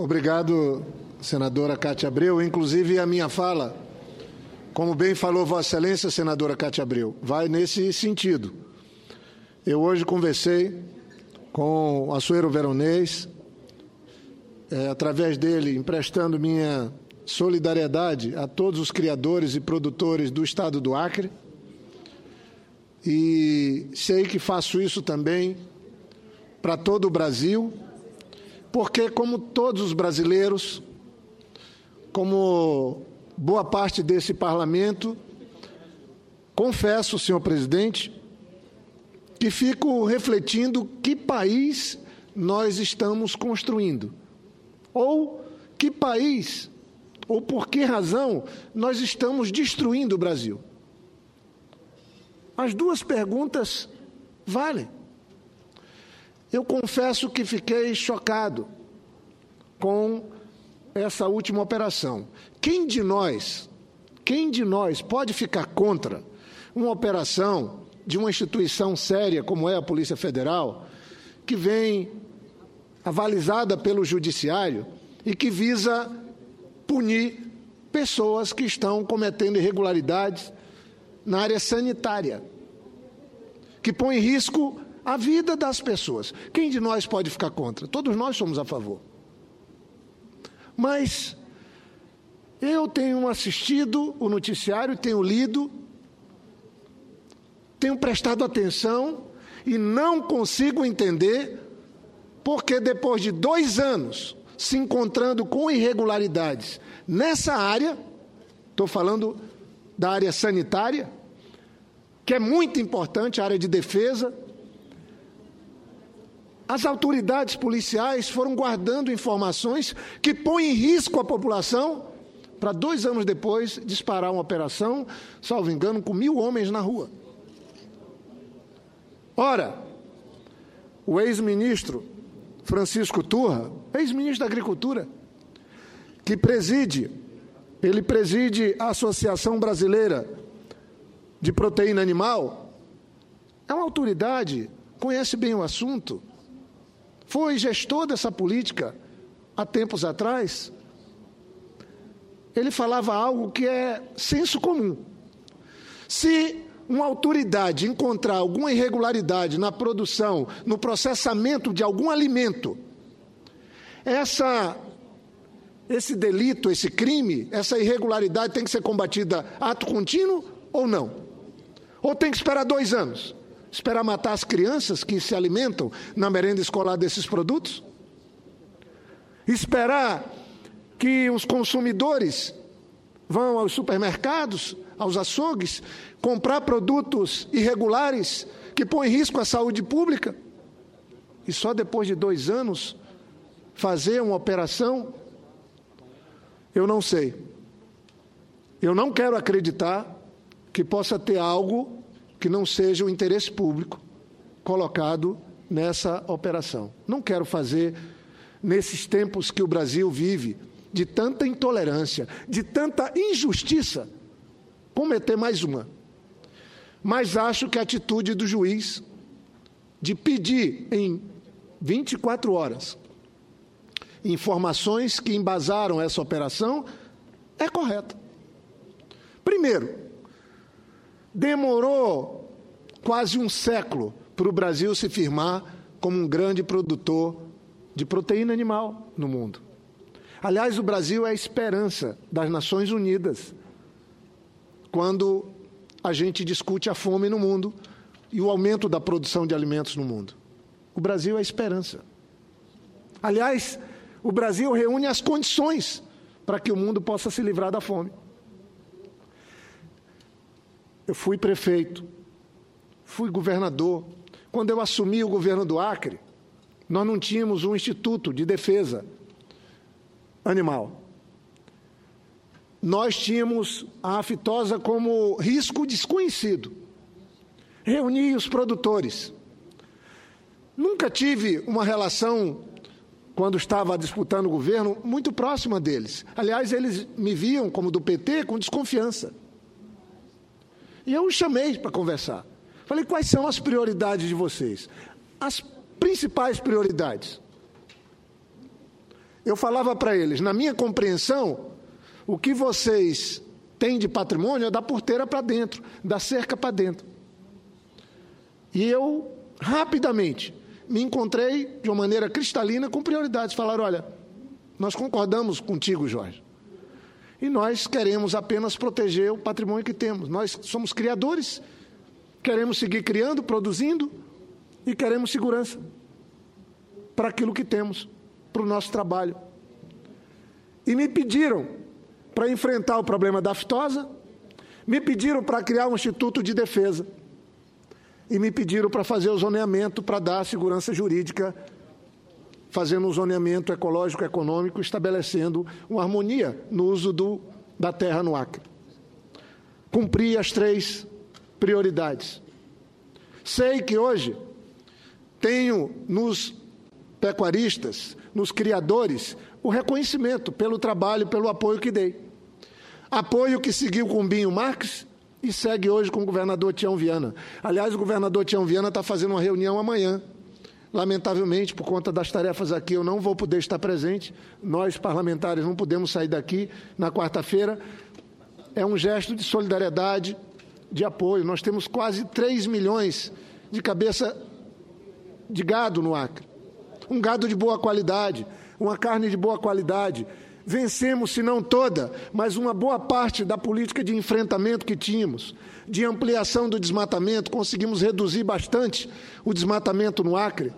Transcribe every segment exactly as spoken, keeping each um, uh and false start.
Obrigado, senadora Cátia Abreu. Inclusive, a minha fala, como bem falou Vossa Excelência, senadora Cátia Abreu, vai nesse sentido. Eu hoje conversei com o Açoeiro Veronês, é, através dele, emprestando minha solidariedade a todos os criadores e produtores do Estado do Acre, e sei que faço isso também para todo o Brasil, porque, como todos os brasileiros, como boa parte desse parlamento, confesso, senhor presidente, que fico refletindo que país nós estamos construindo, ou que país, ou por que razão nós estamos destruindo o Brasil. As duas perguntas valem. Eu confesso que fiquei chocado com essa última operação. Quem de nós, quem de nós pode ficar contra uma operação de uma instituição séria como é a Polícia Federal, que vem avalizada pelo Judiciário e que visa punir pessoas que estão cometendo irregularidades na área sanitária, que põe em risco a vida das pessoas? Quem de nós pode ficar contra? Todos nós somos a favor. Mas eu tenho assistido o noticiário, tenho lido, tenho prestado atenção e não consigo entender porque depois de dois anos se encontrando com irregularidades nessa área, estou falando da área sanitária, que é muito importante, a área de defesa, as autoridades policiais foram guardando informações que põem em risco a população para dois anos depois disparar uma operação, salvo engano, com mil homens na rua. Ora, o ex-ministro Francisco Turra, ex-ministro da Agricultura, que preside, ele preside a Associação Brasileira de Proteína Animal, é uma autoridade, conhece bem o assunto, foi gestor dessa política há tempos atrás. Ele falava algo que é senso comum. Se uma autoridade encontrar alguma irregularidade na produção, no processamento de algum alimento, essa, esse delito, esse crime, essa irregularidade tem que ser combatida ato contínuo ou não? Ou tem que esperar dois anos? Esperar matar as crianças que se alimentam na merenda escolar desses produtos? Esperar que os consumidores vão aos supermercados, aos açougues, comprar produtos irregulares que põem em risco a saúde pública? E só depois de dois anos fazer uma operação? Eu não sei. Eu não quero acreditar que possa ter algo que não seja o interesse público colocado nessa operação. Não quero fazer, nesses tempos que o Brasil vive, de tanta intolerância, de tanta injustiça, cometer mais uma. Mas acho que a atitude do juiz de pedir em vinte e quatro horas informações que embasaram essa operação é correta. Primeiro, demorou quase um século para o Brasil se firmar como um grande produtor de proteína animal no mundo. Aliás, o Brasil é a esperança das Nações Unidas quando a gente discute a fome no mundo e o aumento da produção de alimentos no mundo. O Brasil é a esperança. Aliás, o Brasil reúne as condições para que o mundo possa se livrar da fome. Eu fui prefeito, fui governador. Quando eu assumi o governo do Acre, nós não tínhamos um instituto de defesa animal. Nós tínhamos a aftosa como risco desconhecido. Reuni os produtores. Nunca tive uma relação, quando estava disputando o governo, muito próxima deles. Aliás, eles me viam, como do P T, com desconfiança. E eu os chamei para conversar. Falei, quais são as prioridades de vocês? As principais prioridades. eu falava para eles, na minha compreensão, o que vocês têm de patrimônio é da porteira para dentro, da cerca para dentro. E eu, rapidamente, me encontrei de uma maneira cristalina com prioridades. Falaram, olha, nós concordamos contigo, Jorge. E nós queremos apenas proteger o patrimônio que temos. Nós somos criadores, queremos seguir criando, produzindo e queremos segurança para aquilo que temos, para o nosso trabalho. E me pediram para enfrentar o problema da aftosa, me pediram para criar um instituto de defesa e me pediram para fazer o zoneamento, para dar segurança jurídica, fazendo um zoneamento ecológico, econômico, estabelecendo uma harmonia no uso do, da terra no Acre. Cumpri as três prioridades. Sei que hoje tenho nos pecuaristas, nos criadores, o reconhecimento pelo trabalho, pelo apoio que dei. Apoio que seguiu com o Binho Marques e segue hoje com o governador Tião Viana. Aliás, o governador Tião Viana está fazendo uma reunião amanhã. Lamentavelmente, por conta das tarefas aqui, eu não vou poder estar presente. Nós, parlamentares, não podemos sair daqui na quarta-feira. É um gesto de solidariedade, de apoio. Nós temos quase três milhões de cabeça de gado no Acre. Um gado de boa qualidade, uma carne de boa qualidade. Vencemos, se não toda, mas uma boa parte da política de enfrentamento que tínhamos, de ampliação do desmatamento, conseguimos reduzir bastante o desmatamento no Acre.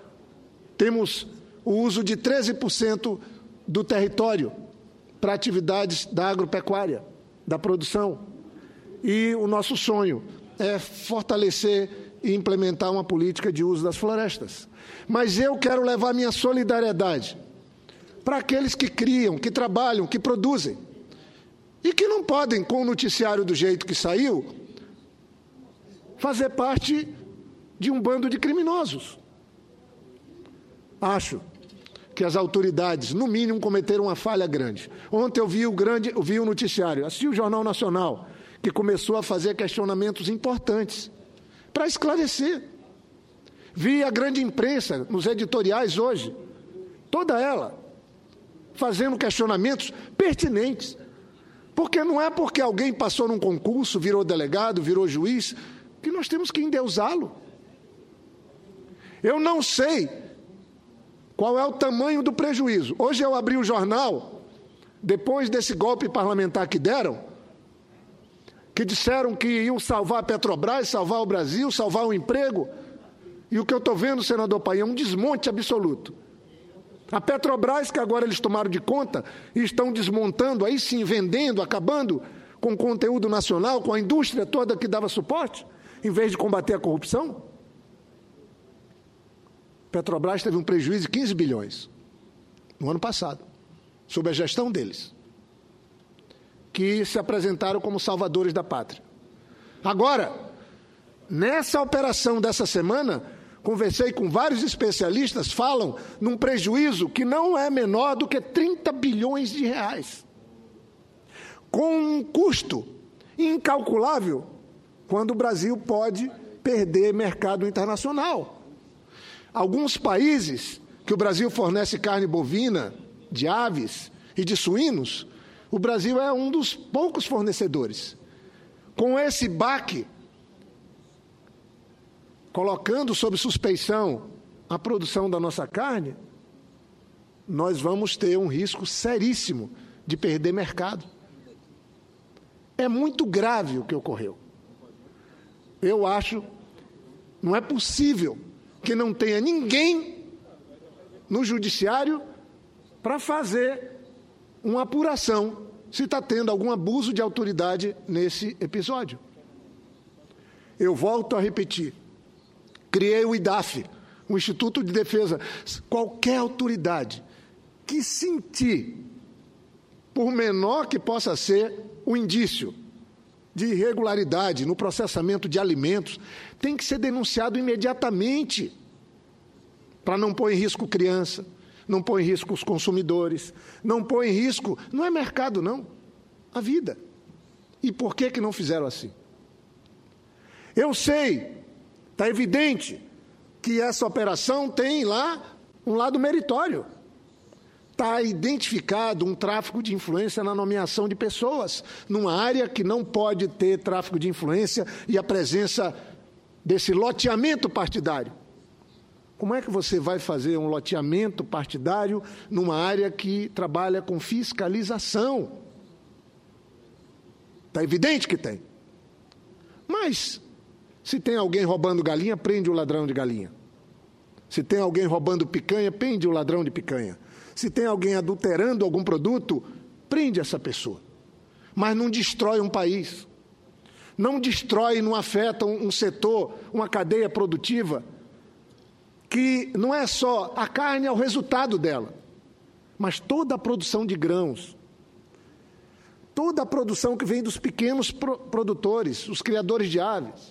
Temos o uso de treze por cento do território para atividades da agropecuária, da produção. E o nosso sonho é fortalecer e implementar uma política de uso das florestas. Mas eu quero levar minha solidariedade para aqueles que criam, que trabalham, que produzem, e que não podem, com o noticiário do jeito que saiu, fazer parte de um bando de criminosos. Acho que as autoridades, no mínimo, cometeram uma falha grande. Ontem eu vi o, grande, eu vi o noticiário, assisti o Jornal Nacional, que começou a fazer questionamentos importantes para esclarecer. Vi a grande imprensa, nos editoriais hoje, toda ela, fazendo questionamentos pertinentes. Porque não é porque alguém passou num concurso, virou delegado, virou juiz, que nós temos que endeusá-lo. Eu não sei qual é o tamanho do prejuízo. Hoje eu abri o jornal, depois desse golpe parlamentar que deram, que disseram que iam salvar a Petrobras, salvar o Brasil, salvar o emprego. E o que eu estou vendo, senador Paim, é um desmonte absoluto. A Petrobras, que agora eles tomaram de conta e estão desmontando, aí sim, vendendo, acabando com o conteúdo nacional, com a indústria toda que dava suporte, em vez de combater a corrupção. Petrobras teve um prejuízo de quinze bilhões no ano passado, sob a gestão deles, que se apresentaram como salvadores da pátria. Agora, nessa operação dessa semana, conversei com vários especialistas, falam num prejuízo que não é menor do que trinta bilhões de reais, com um custo incalculável, quando o Brasil pode perder mercado internacional. Alguns países que o Brasil fornece carne bovina, de aves e de suínos, o Brasil é um dos poucos fornecedores. Com esse baque, colocando sob suspeição a produção da nossa carne, nós vamos ter um risco seríssimo de perder mercado. É muito grave o que ocorreu. Eu acho, não é possível que não tenha ninguém no judiciário para fazer uma apuração se está tendo algum abuso de autoridade nesse episódio. Eu volto a repetir. Criei o I D A F, o Instituto de Defesa. Qualquer autoridade que sentir, por menor que possa ser o indício de irregularidade no processamento de alimentos, tem que ser denunciado imediatamente, para não pôr em risco criança, não pôr em risco os consumidores, não pôr em risco, não é mercado não, a vida. E por que que não fizeram assim? Eu sei, está evidente que essa operação tem lá um lado meritório. está identificado um tráfico de influência na nomeação de pessoas, numa área que não pode ter tráfico de influência e a presença desse loteamento partidário. Como é que você vai fazer um loteamento partidário numa área que trabalha com fiscalização? Está evidente que tem. Mas, se tem alguém roubando galinha, prende o ladrão de galinha. Se tem alguém roubando picanha, prende o ladrão de picanha. Se tem alguém adulterando algum produto, prende essa pessoa. Mas não destrói um país. Não destrói, não afeta um, um setor, uma cadeia produtiva, que não é só a carne, é o resultado dela, mas toda a produção de grãos, toda a produção que vem dos pequenos pro, produtores, os criadores de aves,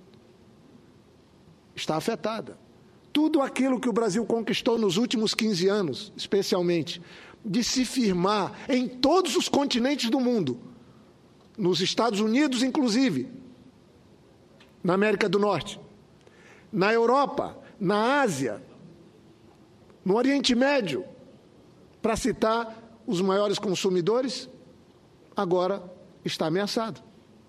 está afetada. Tudo aquilo que o Brasil conquistou nos últimos quinze anos, especialmente, de se firmar em todos os continentes do mundo, nos Estados Unidos, inclusive, na América do Norte, na Europa, na Ásia, no Oriente Médio, para citar os maiores consumidores, agora está ameaçado.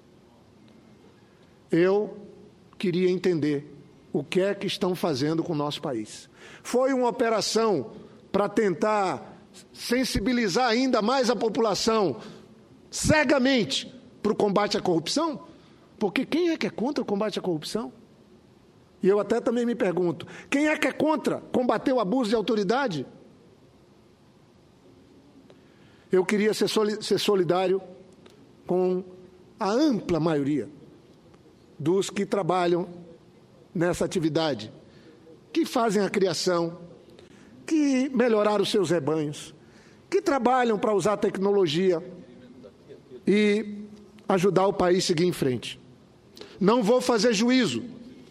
Eu queria entender o que é que estão fazendo com o nosso país. Foi uma operação para tentar sensibilizar ainda mais a população cegamente para o combate à corrupção? Porque quem é que é contra o combate à corrupção? E eu até também me pergunto, quem é que é contra combater o abuso de autoridade? Eu queria ser solidário com a ampla maioria dos que trabalham nessa atividade, que fazem a criação, que melhoraram os seus rebanhos, que trabalham para usar a tecnologia e ajudar o país a seguir em frente. Não vou fazer juízo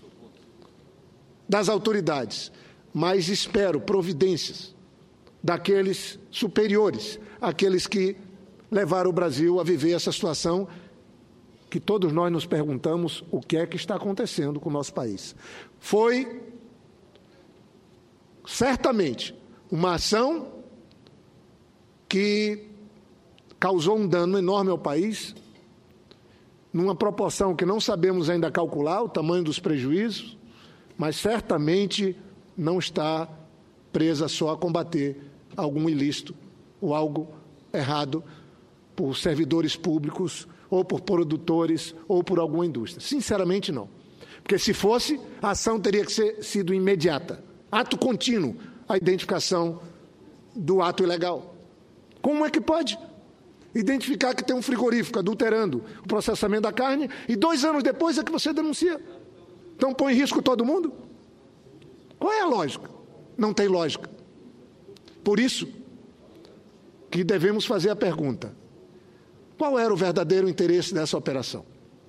das autoridades, mas espero providências daqueles superiores, aqueles que levaram o Brasil a viver essa situação que todos nós nos perguntamos o que é que está acontecendo com o nosso país. Foi, certamente, uma ação que causou um dano enorme ao país, numa proporção que não sabemos ainda calcular, o tamanho dos prejuízos, mas certamente não está presa só a combater algum ilícito ou algo errado por servidores públicos, ou por produtores, ou por alguma indústria. Sinceramente, não. Porque se fosse, a ação teria que ser sido imediata. Ato contínuo, a identificação do ato ilegal. Como é que pode identificar que tem um frigorífico adulterando o processamento da carne e dois anos depois é que você denuncia? Então põe em risco todo mundo? Qual é a lógica? Não tem lógica. Por isso que devemos fazer a pergunta: qual era o verdadeiro interesse dessa operação?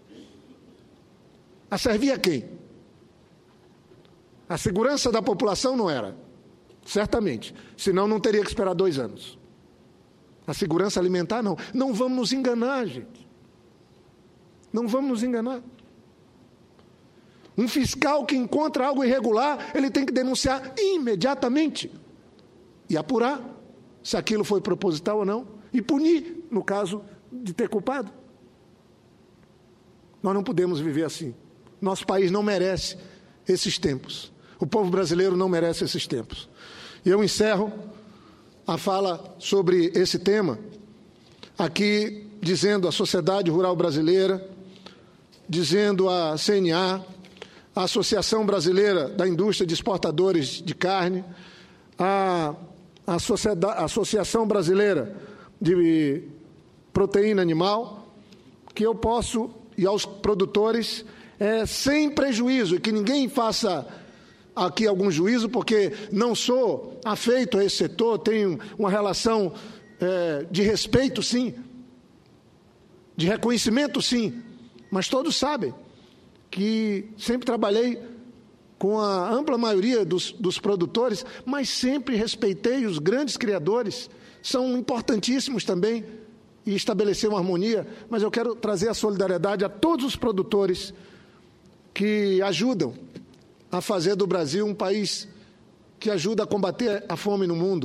A servir a quem? A segurança da população não era, certamente, senão não teria que esperar dois anos. A segurança alimentar não. Não vamos nos enganar, gente. Não vamos nos enganar. Um fiscal que encontra algo irregular, ele tem que denunciar imediatamente e apurar se aquilo foi proposital ou não e punir, no caso de ter culpado. Nós não podemos viver assim. Nosso país não merece esses tempos. O povo brasileiro não merece esses tempos. E eu encerro a fala sobre esse tema aqui dizendo à Sociedade Rural Brasileira, dizendo à C N A, à Associação Brasileira da Indústria de Exportadores de Carne, à Associação Brasileira de Proteína Animal, que eu posso, e aos produtores, é, sem prejuízo, e que ninguém faça aqui algum juízo, porque não sou afeito a esse setor, tenho uma relação é, de respeito, sim, de reconhecimento, sim, mas todos sabem que sempre trabalhei com a ampla maioria dos, dos produtores, mas sempre respeitei os grandes criadores, são importantíssimos também, e estabelecer uma harmonia, mas eu quero trazer a solidariedade a todos os produtores que ajudam a fazer do Brasil um país que ajuda a combater a fome no mundo,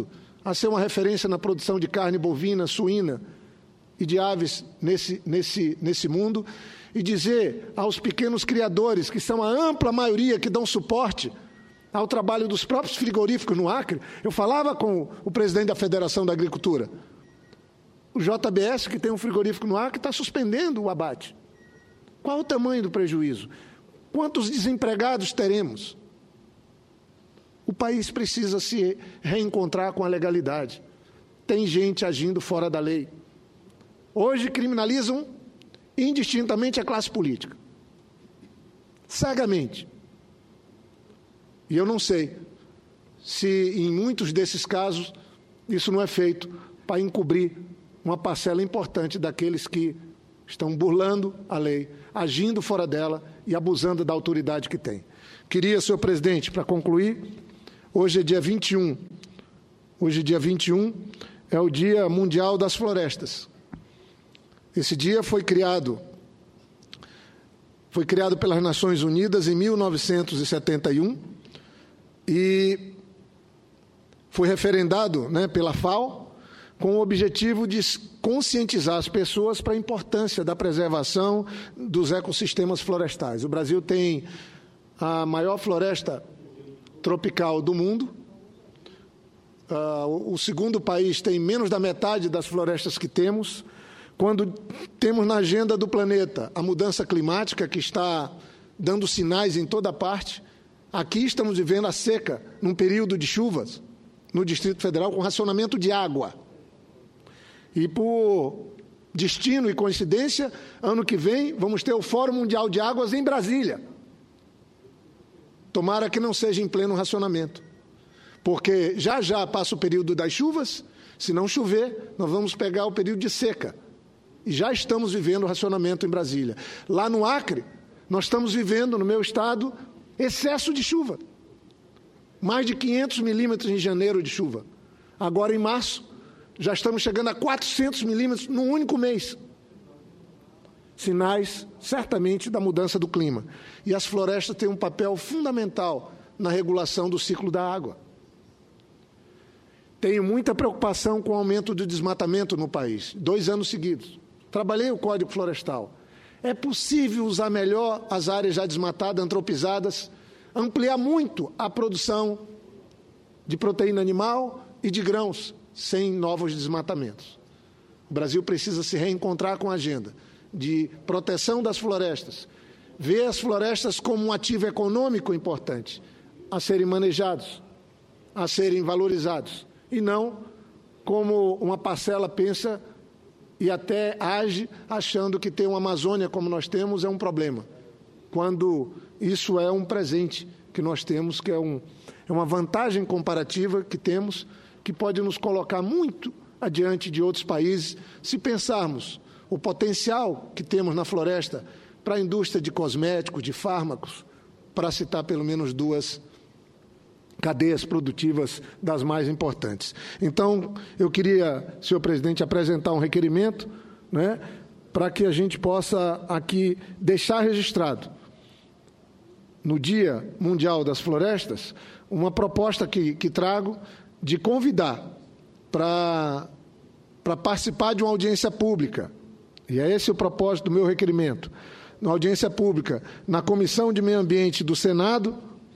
a ser uma referência na produção de carne bovina, suína e de aves nesse, nesse, nesse mundo, e dizer aos pequenos criadores, que são a ampla maioria que dão suporte ao trabalho dos próprios frigoríficos no Acre. Eu falava com o presidente da Federação da Agricultura. O J B S, que tem um frigorífico no Acre, está suspendendo o abate. Qual o tamanho do prejuízo? Quantos desempregados teremos? O país precisa se reencontrar com a legalidade. Tem gente agindo fora da lei. Hoje criminalizam indistintamente a classe política. Cegamente. E eu não sei se em muitos desses casos isso não é feito para encobrir uma parcela importante daqueles que estão burlando a lei, agindo fora dela e abusando da autoridade que tem. Queria, senhor presidente, para concluir, hoje é dia vinte e um, hoje é dia vinte e um, é o Dia Mundial das Florestas. Esse dia foi criado, foi criado pelas Nações Unidas em mil novecentos e setenta e um e foi referendado, né, pela F A O, com o objetivo de conscientizar as pessoas para a importância da preservação dos ecossistemas florestais. O Brasil tem a maior floresta tropical do mundo. Uh, o segundo país tem menos da metade das florestas que temos. Quando temos na agenda do planeta a mudança climática, que está dando sinais em toda parte, aqui estamos vivendo a seca num período de chuvas, no Distrito Federal, com racionamento de água. E, por destino e coincidência, ano que vem vamos ter o Fórum Mundial de Águas em Brasília. Tomara que não seja em pleno racionamento, porque já já passa o período das chuvas. Se não chover, nós vamos pegar o período de seca. E já estamos vivendo o racionamento em Brasília. Lá no Acre, nós estamos vivendo, no meu estado, excesso de chuva. Mais de quinhentos milímetros em janeiro de chuva. Agora, em março, já estamos chegando a quatrocentos milímetros num único mês. Sinais, certamente, da mudança do clima. E as florestas têm um papel fundamental na regulação do ciclo da água. Tenho muita preocupação com o aumento do desmatamento no país, dois anos seguidos. Trabalhei o Código Florestal. É possível usar melhor as áreas já desmatadas, antropizadas, ampliar muito a produção de proteína animal e de grãos, sem novos desmatamentos. O Brasil precisa se reencontrar com a agenda de proteção das florestas, ver as florestas como um ativo econômico importante, a serem manejados, a serem valorizados, e não como uma parcela pensa e até age achando que ter uma Amazônia como nós temos é um problema, quando isso é um presente que nós temos, que é, um, é uma vantagem comparativa que temos, que pode nos colocar muito adiante de outros países, se pensarmos o potencial que temos na floresta para a indústria de cosméticos, de fármacos, para citar pelo menos duas cadeias produtivas das mais importantes. Então, eu queria, senhor presidente, apresentar um requerimento, né, para que a gente possa aqui deixar registrado, no Dia Mundial das Florestas, uma proposta que, que trago de convidar para para participar de uma audiência pública, e é esse o propósito do meu requerimento, na audiência pública, na Comissão de Meio Ambiente do Senado,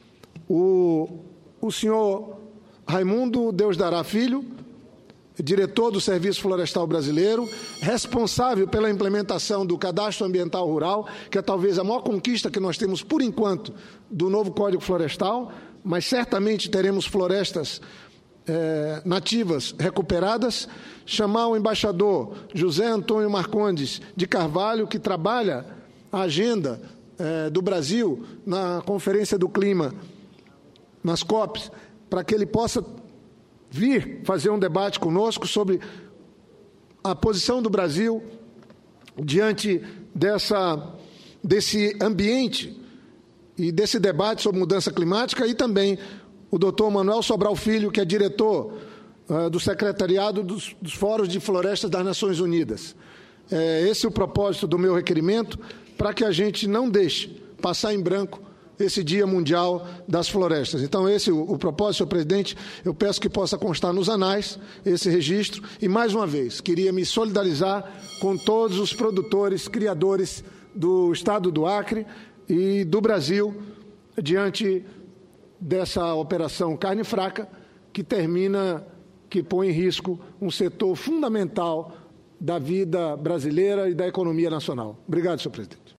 o, o senhor Raimundo Deusdará Filho, diretor do Serviço Florestal Brasileiro, responsável pela implementação do Cadastro Ambiental Rural, que é talvez a maior conquista que nós temos, por enquanto, do novo Código Florestal, mas certamente teremos florestas É, nativas recuperadas, chamar o embaixador José Antônio Marcondes de Carvalho, que trabalha a agenda é, do Brasil na Conferência do Clima, nas COPs, para que ele possa vir fazer um debate conosco sobre a posição do Brasil diante dessa, desse ambiente e desse debate sobre mudança climática, e também o doutor Manuel Sobral Filho, que é diretor uh, do Secretariado dos, dos Fóruns de Florestas das Nações Unidas. É, esse é o propósito do meu requerimento, para que a gente não deixe passar em branco esse Dia Mundial das Florestas. Então, esse é o, o propósito, senhor presidente. Eu peço que possa constar nos anais esse registro. E, mais uma vez, queria me solidarizar com todos os produtores, criadores do Estado do Acre e do Brasil, diante dessa operação carne fraca, que termina, que põe em risco um setor fundamental da vida brasileira e da economia nacional. Obrigado, senhor presidente.